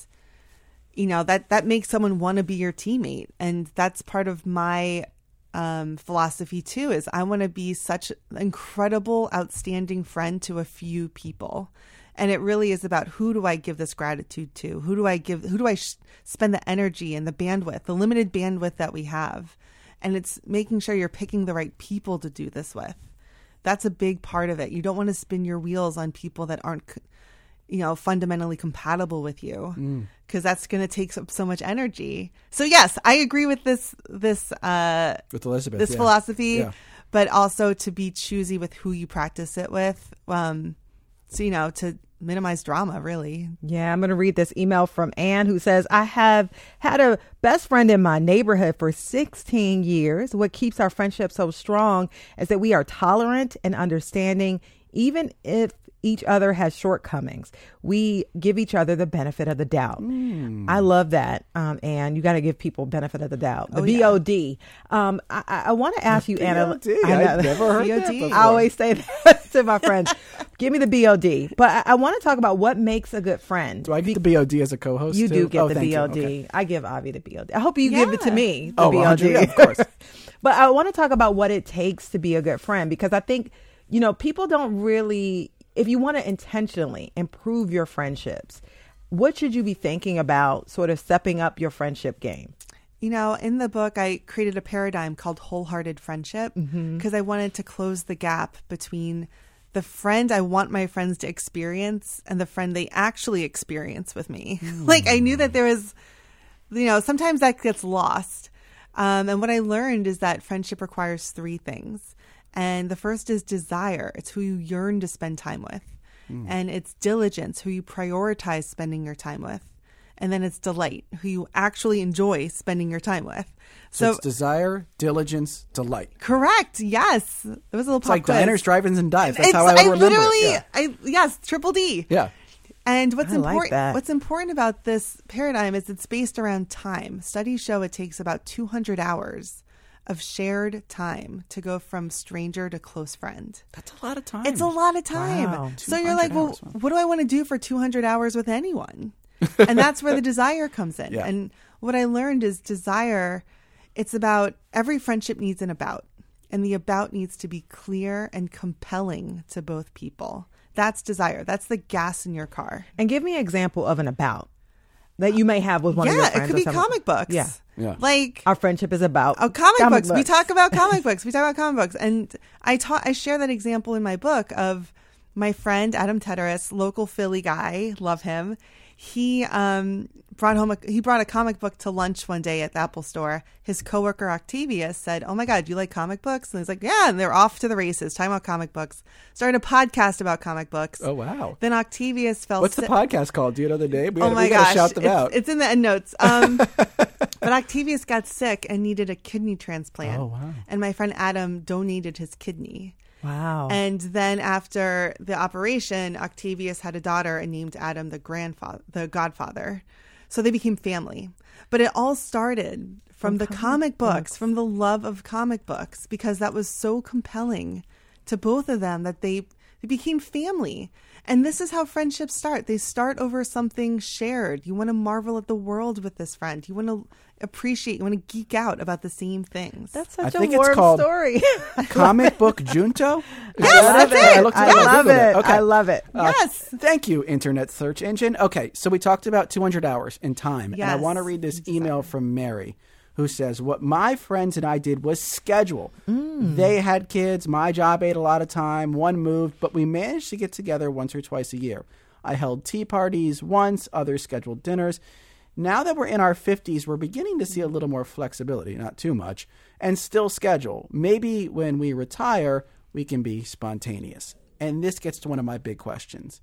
[SPEAKER 8] you know that that makes someone want to be your teammate, and that's part of my Um, philosophy too, is I want to be such an incredible, outstanding friend to a few people. And it really is about, who do I give this gratitude to? Who do I give, who do I sh- spend the energy and the bandwidth, the limited bandwidth that we have? And it's making sure you're picking the right people to do this with. That's a big part of it. You don't want to spin your wheels on people that aren't, you know, fundamentally compatible with you, because mm. that's going to take so, so much energy. So yes, I agree with this this uh,
[SPEAKER 2] with Elizabeth
[SPEAKER 8] this
[SPEAKER 2] yeah.
[SPEAKER 8] philosophy,
[SPEAKER 2] yeah.
[SPEAKER 8] but also to be choosy with who you practice it with. Um, so you know, to minimize drama, really.
[SPEAKER 1] Yeah, I'm going to read this email from Anne, who says, I have had a best friend in my neighborhood for sixteen years. What keeps our friendship so strong is that we are tolerant and understanding, even if each other has shortcomings. We give each other the benefit of the doubt. Mm. I love that. Um, and you got to give people benefit of the doubt. The oh, B O D. Yeah. Um, I, I want to ask you,
[SPEAKER 2] B O D.
[SPEAKER 1] Anna. I
[SPEAKER 2] I've never heard
[SPEAKER 1] B O D.
[SPEAKER 2] that before.
[SPEAKER 1] I always say that to my friends. Give me the B O D. But I, I want to talk about what makes a good friend.
[SPEAKER 2] Do I get the B O D as a co-host?
[SPEAKER 1] You
[SPEAKER 2] too?
[SPEAKER 1] do get
[SPEAKER 2] oh,
[SPEAKER 1] the B O D.
[SPEAKER 2] Okay.
[SPEAKER 1] I give Avi the B O D. I hope you
[SPEAKER 8] yeah.
[SPEAKER 1] give it to me, the
[SPEAKER 2] oh,
[SPEAKER 1] B O D.
[SPEAKER 2] yeah, of course.
[SPEAKER 1] But I want to talk about what it takes to be a good friend, because I think, you know, people don't really... If you want to intentionally improve your friendships, what should you be thinking about sort of stepping up your friendship game?
[SPEAKER 8] You know, in the book, I created a paradigm called wholehearted friendship, because mm-hmm. I wanted to close the gap between the friend I want my friends to experience and the friend they actually experience with me. Mm. Like, I knew that there was, you know, sometimes that gets lost. Um, and what I learned is that friendship requires three things. And the first is desire. It's who you yearn to spend time with. Mm. And it's diligence, who you prioritize spending your time with. And then it's delight, who you actually enjoy spending your time with.
[SPEAKER 2] So, so it's desire, diligence, delight.
[SPEAKER 8] Correct. Yes. It was a little
[SPEAKER 2] It's
[SPEAKER 8] pop
[SPEAKER 2] like
[SPEAKER 8] quiz.
[SPEAKER 2] diners, drive-ins, and dives. That's
[SPEAKER 8] it's,
[SPEAKER 2] how I would
[SPEAKER 8] I
[SPEAKER 2] remember
[SPEAKER 8] literally,
[SPEAKER 2] it. Yeah.
[SPEAKER 8] I, yes, triple D.
[SPEAKER 2] Yeah.
[SPEAKER 8] And what's
[SPEAKER 1] I like
[SPEAKER 8] important
[SPEAKER 1] that.
[SPEAKER 8] what's important about this paradigm is it's based around time. Studies show it takes about two hundred hours of shared time to go from stranger to close friend.
[SPEAKER 2] That's a lot of time.
[SPEAKER 8] It's a lot of time.
[SPEAKER 1] Wow.
[SPEAKER 8] So you're like, well,
[SPEAKER 2] hours, wow.
[SPEAKER 8] what do I want to do for two hundred hours with anyone? And that's where the desire comes in.
[SPEAKER 2] Yeah.
[SPEAKER 8] And what I learned is desire, it's about, every friendship needs an about. And the about needs to be clear and compelling to both people. That's desire. That's the gas in your car.
[SPEAKER 1] And give me an example of an about that you may have with one
[SPEAKER 8] yeah,
[SPEAKER 1] of your friends.
[SPEAKER 8] Yeah, it could be
[SPEAKER 1] someone.
[SPEAKER 8] comic books.
[SPEAKER 1] Yeah.
[SPEAKER 2] Yeah.
[SPEAKER 8] Like,
[SPEAKER 1] our friendship is about
[SPEAKER 8] oh, comic,
[SPEAKER 1] comic
[SPEAKER 8] books.
[SPEAKER 1] books.
[SPEAKER 8] We talk about comic books. We talk about comic books. And I taught, I share that example in my book of my friend, Adam Teteris, local Philly guy. Love him. He um, brought home a, he brought a comic book to lunch one day at the Apple store. His coworker Octavius said, "Oh my God, do you like comic books?" And he's like, "Yeah." And they're off to the races, talking about comic books. Started a podcast about comic books.
[SPEAKER 2] Oh wow!
[SPEAKER 8] Then Octavius fell.
[SPEAKER 2] What's
[SPEAKER 8] sick.
[SPEAKER 2] the podcast called? Do you know the name? We
[SPEAKER 8] oh
[SPEAKER 2] gotta,
[SPEAKER 8] my
[SPEAKER 2] we gotta
[SPEAKER 8] gosh!
[SPEAKER 2] Shout them
[SPEAKER 8] it's,
[SPEAKER 2] out.
[SPEAKER 8] It's in the end notes. Um, but Octavius got sick and needed a kidney transplant.
[SPEAKER 2] Oh wow!
[SPEAKER 8] And my friend Adam donated his kidney.
[SPEAKER 1] Wow.
[SPEAKER 8] And then after the operation, Octavius had a daughter and named Adam the grandfather, the godfather. So they became family. But it all started from, from the comic books, books, from the love of comic books, because that was so compelling to both of them that they, they became family. And this is how friendships start. They start over something shared. You want to marvel at the world with this friend. You want to appreciate, you want to geek out about the same things.
[SPEAKER 1] That's
[SPEAKER 2] I
[SPEAKER 1] such a
[SPEAKER 2] think it's
[SPEAKER 1] warm
[SPEAKER 2] called
[SPEAKER 1] story.
[SPEAKER 2] Comic Book Junto? Is
[SPEAKER 1] Yes,
[SPEAKER 2] that
[SPEAKER 1] that's
[SPEAKER 2] it?
[SPEAKER 1] it.
[SPEAKER 2] I, looked it
[SPEAKER 1] I
[SPEAKER 2] up.
[SPEAKER 1] love
[SPEAKER 2] Googled
[SPEAKER 1] it.
[SPEAKER 2] Okay.
[SPEAKER 1] I love it.
[SPEAKER 2] Uh,
[SPEAKER 8] Yes.
[SPEAKER 2] Thank you, Internet Search Engine. Okay, so we talked about two hundred hours in time. And I
[SPEAKER 8] Yes.
[SPEAKER 2] want to read this email from Mary, who says, what my friends and I did was schedule.
[SPEAKER 1] Mm.
[SPEAKER 2] They had kids. My job ate a lot of time. One moved, but we managed to get together once or twice a year. I held tea parties once, others scheduled dinners. Now that we're in our fifties, we're beginning to see a little more flexibility, not too much, and still schedule. Maybe when we retire, we can be spontaneous. And this gets to one of my big questions.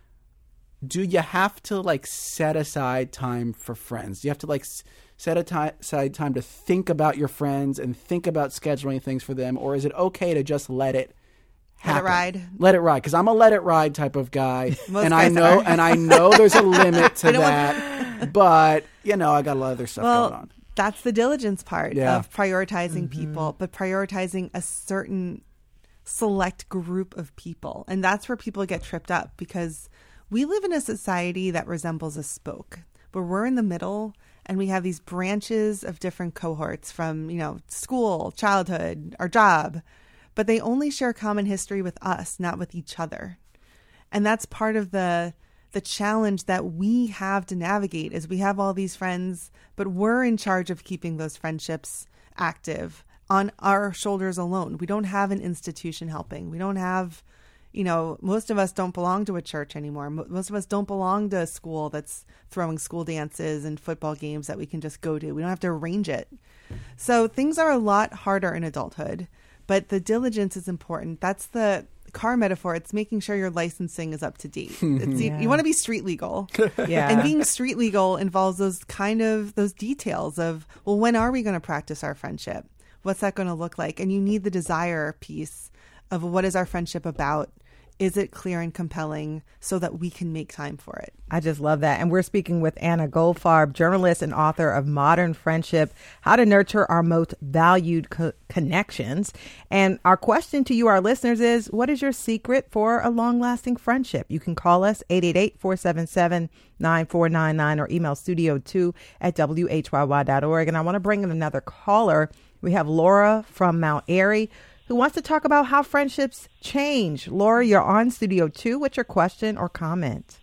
[SPEAKER 2] Do you have to like set aside time for friends? Do you have to like s- set aside time to think about your friends and think about scheduling things for them? Or is it okay to just let it happen?
[SPEAKER 8] Let it ride.
[SPEAKER 2] Let it ride. Because I'm a let it ride type of guy.
[SPEAKER 8] Most
[SPEAKER 2] and I
[SPEAKER 8] guys
[SPEAKER 2] know
[SPEAKER 8] are.
[SPEAKER 2] and I know there's a limit to
[SPEAKER 8] I don't want-
[SPEAKER 2] that. But, you know, I got a lot of other stuff
[SPEAKER 8] Well,
[SPEAKER 2] going on.
[SPEAKER 8] that's the diligence part
[SPEAKER 2] Yeah.
[SPEAKER 8] of prioritizing people, but prioritizing a certain select group of people. And that's where people get tripped up, because we live in a society that resembles a spoke, where we're in the middle and we have these branches of different cohorts from, you know, school, childhood, our job, but they only share common history with us, not with each other. And that's part of the the challenge that we have to navigate, is we have all these friends, but we're in charge of keeping those friendships active on our shoulders alone. We don't have an institution helping. We don't have, you know, most of us don't belong to a church anymore. Mo- Most of us don't belong to a school that's throwing school dances and football games that we can just go to. We don't have to arrange it. So things are a lot harder in adulthood, but the diligence is important. That's the car metaphor. It's making sure your licensing is up to date. It's,
[SPEAKER 1] Yeah.
[SPEAKER 8] you, you want to be street legal.
[SPEAKER 1] Yeah.
[SPEAKER 8] And being street legal involves those kind of those details of, well, when are we going to practice our friendship? What's that going to look like? And you need the desire piece of, what is our friendship about? Is it clear and compelling so that we can make time for it?
[SPEAKER 1] I just love that. And we're speaking with Anna Goldfarb, journalist and author of Modern Friendship, How to Nurture Our Most Valued Co- Connections. And our question to you, our listeners, is what is your secret for a long-lasting friendship? You can call us eight eight eight, four seven seven, nine four nine nine or email studio two at W H Y Y dot org. And I want to bring in another caller. We have Laura from Mount Airy, who wants to talk about how friendships change. Laura, you're on Studio two. What's your question or comment?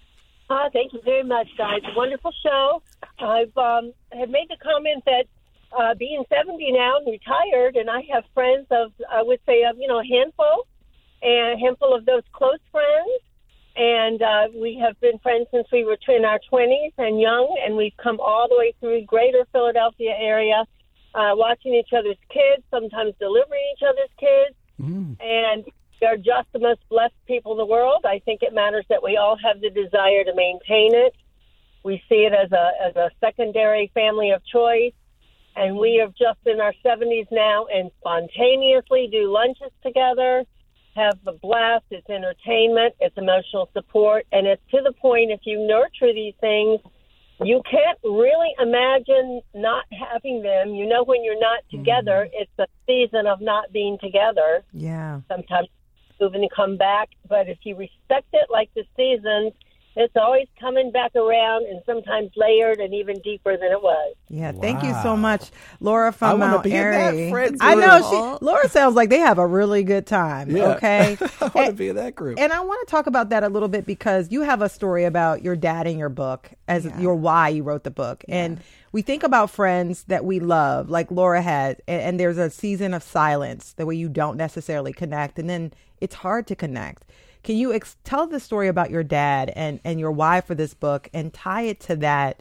[SPEAKER 12] Uh, thank you very much, guys. Wonderful show. I've um, have made the comment that uh, being seventy now and retired, and I have friends of, I would say, of, you know, a handful, and a handful of those close friends. And uh, we have been friends since we were in our twenties and young, and we've come all the way through greater Philadelphia area, uh, watching each other's kids, sometimes delivering each other's kids.
[SPEAKER 2] Mm.
[SPEAKER 12] And they're just the most blessed people in the world. I think it matters that we all have the desire to maintain it. We see it as a as a secondary family of choice. And we are just in our seventies now and spontaneously do lunches together, have a blast. It's entertainment, it's emotional support. And it's to the point, if you nurture these things, you can't really imagine not having them. You know, when you're not together, mm-hmm. it's a season of not being together.
[SPEAKER 1] Yeah.
[SPEAKER 12] Sometimes move and come back. But if you respect it like the seasons, it's always coming back around, and sometimes layered and even deeper than it was.
[SPEAKER 1] Yeah, thank you so much, Laura
[SPEAKER 2] I
[SPEAKER 1] from
[SPEAKER 2] wanna
[SPEAKER 1] Mount
[SPEAKER 2] be in that
[SPEAKER 1] Airy.
[SPEAKER 2] friend
[SPEAKER 1] I know
[SPEAKER 2] group.
[SPEAKER 1] she. Laura sounds like they have a really good time.
[SPEAKER 2] Yeah.
[SPEAKER 1] Okay,
[SPEAKER 2] I want to
[SPEAKER 1] and,
[SPEAKER 2] be in that group.
[SPEAKER 1] and I want to talk about that a little bit, because you have a story about your dad in your book, as yeah. your why you wrote the book, yeah. and we think about friends that we love, like Laura had, and, and there's a season of silence, the way you don't necessarily connect, and then it's hard to connect. Can you ex- tell the story about your dad and, and your why for this book, and tie it to that,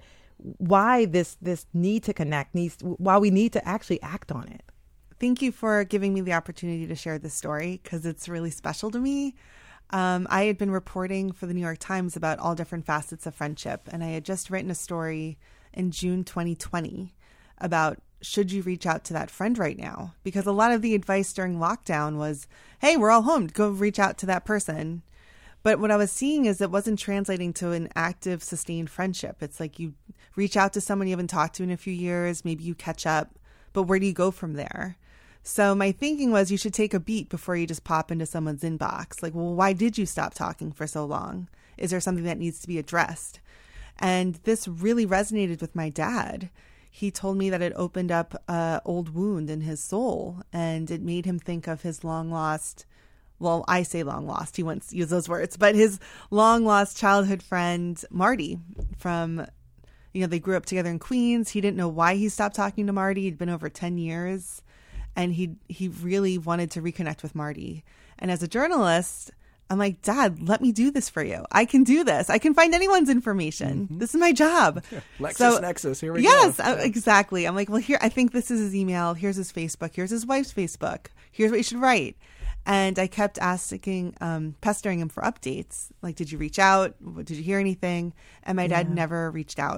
[SPEAKER 1] why this this need to connect, needs why we need to actually act on it?
[SPEAKER 8] Thank you for giving me the opportunity to share this story, because it's really special to me. Um, I had been reporting for the New York Times about all different facets of friendship, and I had just written a story in June twenty twenty about, should you reach out to that friend right now? Because a lot of the advice during lockdown was, hey, we're all home, go reach out to that person. But what I was seeing is it wasn't translating to an active, sustained friendship. It's like you reach out to someone you haven't talked to in a few years, maybe you catch up, but where do you go from there? So my thinking was, you should take a beat before you just pop into someone's inbox. Like, well, why did you stop talking for so long? Is there something that needs to be addressed? And this really resonated with my dad. he told me that it opened up an old wound in his soul, and it made him think of his long lost, well, I say long lost, he wouldn't use those words, but his long lost childhood friend, Marty, from, you know, they grew up together in Queens. He didn't know why he stopped talking to Marty. He'd been over ten years, and he he really wanted to reconnect with Marty. And as a journalist, I'm like, Dad, let me do this for you. I can do this. I can find anyone's information. Mm-hmm. This is my job.
[SPEAKER 2] Yeah. LexisNexis, here we
[SPEAKER 8] yes,
[SPEAKER 2] go.
[SPEAKER 8] Yes, exactly. I'm like, well, here, I think this is his email. Here's his Facebook. Here's his wife's Facebook. Here's what you should write. And I kept asking, um, pestering him for updates. Like, did you reach out? Did you hear anything? And my dad
[SPEAKER 1] Yeah.
[SPEAKER 8] never reached out.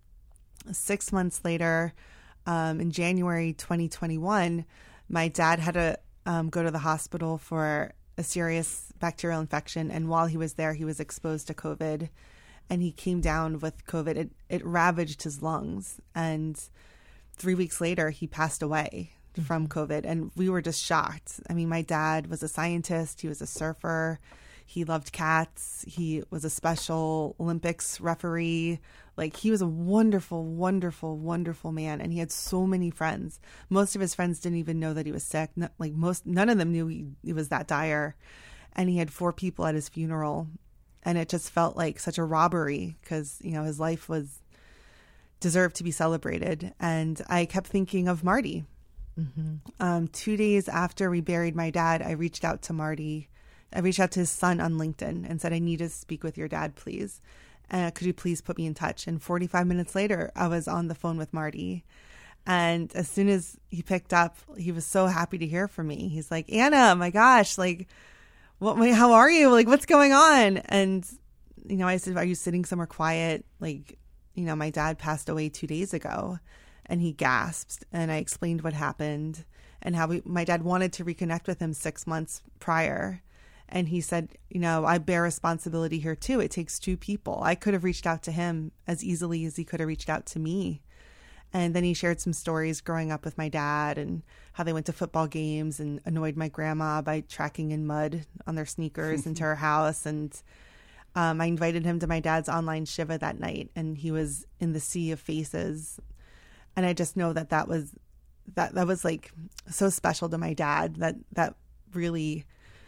[SPEAKER 8] Six months later, um, in January twenty twenty-one, my dad had to um, go to the hospital for a serious bacterial infection, and while he was there, he was exposed to COVID, and he came down with COVID. It it ravaged his lungs, and three weeks later, he passed away mm-hmm. from COVID, and we were just shocked. I mean, my dad was a scientist. He was a surfer. He loved cats. He was a Special Olympics referee. Like, he was a wonderful, wonderful, wonderful man, and he had so many friends. Most of his friends didn't even know that he was sick. Not, like most, none of them knew he, he was that dire. And he had four people at his funeral, and it just felt like such a robbery because, you know, his life was deserved to be celebrated. And I kept thinking of Marty. Mm-hmm. Um, two days after we buried my dad, I reached out to Marty. I reached out to his son on LinkedIn and said, I need to speak with your dad, please. Uh, could you please put me in touch? And forty-five minutes later, I was on the phone with Marty. And as soon as he picked up, he was so happy to hear from me. He's like, Anna, my gosh, like, what, how are you? Like, what's going on? And, you know, I said, are you sitting somewhere quiet? Like, you know, my dad passed away two days ago. And he gasped. And I explained what happened and how we, my dad wanted to reconnect with him six months prior. And he said, you know, I bear responsibility here too. It takes two people. I could have reached out to him as easily as he could have reached out to me. And then he shared some stories growing up with my dad and how they went to football games and annoyed my grandma by tracking in mud on their sneakers into her house. And um, I invited him to my dad's online Shiva that night, and he was in the sea of faces. And I just know that that was that that was like so special to my dad that that really.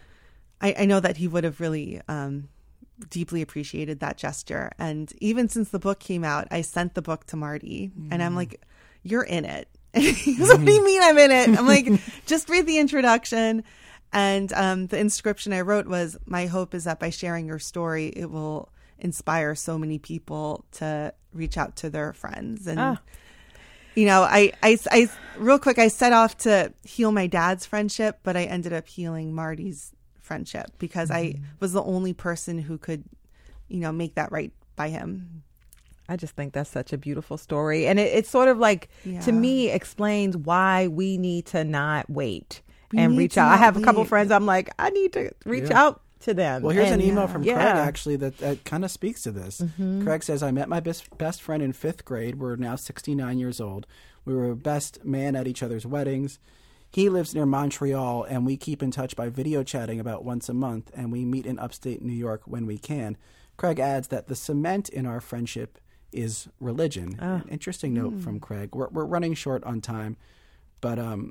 [SPEAKER 8] I, I know that he would have really um, deeply appreciated that gesture. And even since the book came out, I sent the book to Marty, mm. and I'm like, you're in it. He goes, what do you mean I'm in it? I'm like, just read the introduction. And um, the inscription I wrote was, my hope is that by sharing your story, it will inspire so many people to reach out to their friends. And, oh. you know, I, I, I, real quick, I set off to heal my dad's friendship, but I ended up healing Marty's friendship because mm-hmm. I was the only person who could, you know, make that right by him.
[SPEAKER 1] I just think that's such a beautiful story. And it, it's sort of like, yeah. to me, explains why we need to not wait we and reach out. I have wait. a couple friends, I'm like, I need to reach yeah. out to them.
[SPEAKER 2] Well, here's
[SPEAKER 1] and,
[SPEAKER 2] an email
[SPEAKER 1] uh,
[SPEAKER 2] from
[SPEAKER 1] yeah.
[SPEAKER 2] Craig, actually, that, that kind of speaks to this.
[SPEAKER 1] Mm-hmm.
[SPEAKER 2] Craig says, I met my best, best friend in fifth grade. We're now sixty-nine years old. We were best man at each other's weddings. He lives near Montreal, and we keep in touch by video chatting about once a month, and we meet in upstate New York when we can. Craig adds that the cement in our friendship is religion. Oh. An interesting note mm. from Craig. We're, we're running short on time, but um,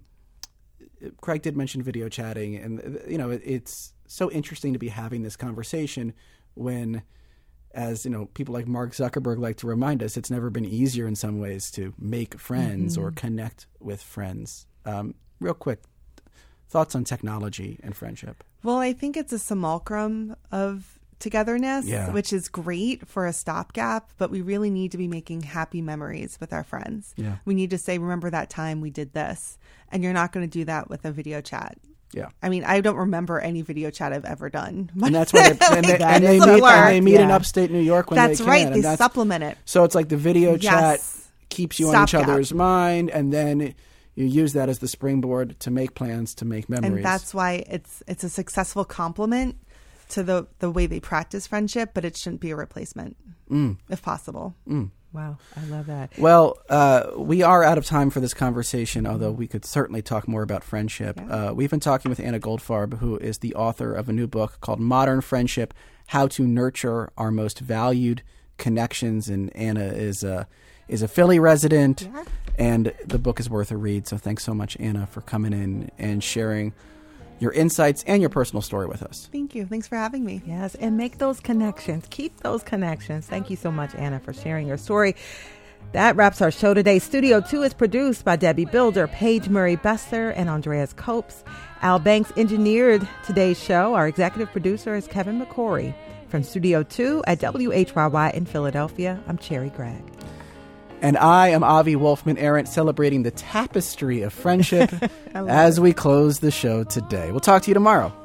[SPEAKER 2] Craig did mention video chatting, and, you know, it, it's so interesting to be having this conversation when, as, you know, people like Mark Zuckerberg like to remind us, it's never been easier in some ways to make friends mm-hmm. or connect with friends. Um, Real quick, thoughts on technology and friendship?
[SPEAKER 8] Well, I think it's a simulacrum of togetherness,
[SPEAKER 2] yeah.
[SPEAKER 8] which is great for a stopgap, but we really need to be making happy memories with our friends.
[SPEAKER 2] Yeah.
[SPEAKER 8] We need to say, remember that time we did this, and you're not going to do that with a video chat.
[SPEAKER 2] Yeah.
[SPEAKER 8] I mean, I don't remember any video chat I've ever done.
[SPEAKER 2] And that's why they, and they, and they meet, and they meet yeah. in upstate New York when
[SPEAKER 8] that's
[SPEAKER 2] they can.
[SPEAKER 8] That's right. They
[SPEAKER 2] that's,
[SPEAKER 8] supplement it.
[SPEAKER 2] So it's like the video chat
[SPEAKER 8] yes.
[SPEAKER 2] keeps you
[SPEAKER 8] Stop
[SPEAKER 2] on each
[SPEAKER 8] gap.
[SPEAKER 2] other's mind, and then you use that as the springboard to make plans, to make memories.
[SPEAKER 8] And that's why it's it's a successful complement to the, the way they practice friendship, but it shouldn't be a replacement,
[SPEAKER 2] mm.
[SPEAKER 8] if possible.
[SPEAKER 2] Mm.
[SPEAKER 1] Wow, I love that.
[SPEAKER 2] Well, uh, we are out of time for this conversation, although we could certainly talk more about friendship. Yeah. Uh, we've been talking with Anna Goldfarb, who is the author of a new book called Modern Friendship, How to Nurture Our Most Valued Connections. And Anna is a, is a Philly resident,
[SPEAKER 8] yeah.
[SPEAKER 2] And the book is worth a read. So thanks so much, Anna, for coming in and sharing your insights and your personal story with us.
[SPEAKER 8] Thank you. Thanks for having me.
[SPEAKER 1] Yes, and make those connections. Keep those connections. Thank you so much, Anna, for sharing your story. That wraps our show today. Studio two is produced by Debbie Builder, Paige Murray Besser, and Andreas Copes. Al Banks engineered today's show. Our executive producer is Kevin McCory. From Studio two at W H Y Y in Philadelphia, I'm Cherry Gregg.
[SPEAKER 2] And I am Avi Wolfman-Arent, celebrating the tapestry of friendship as we close the show today. We'll talk to you tomorrow.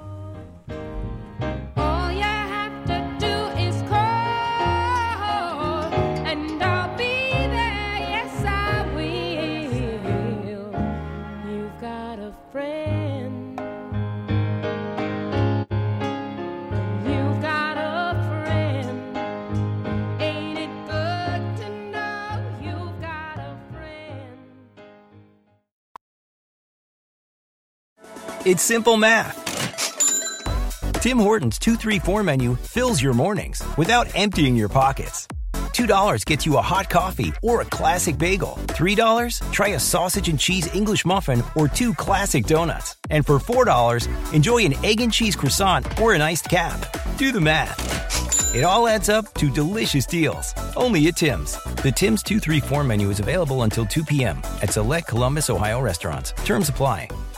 [SPEAKER 13] It's simple math. Tim Hortons two three four menu fills your mornings without emptying your pockets. two dollars gets you a hot coffee or a classic bagel. three dollars, try a sausage and cheese English muffin or two classic donuts. And for four dollars, enjoy an egg and cheese croissant or an iced cap. Do the math. It all adds up to delicious deals. Only at Tim's. The Tim's two three four menu is available until two p.m. at select Columbus, Ohio restaurants. Terms apply.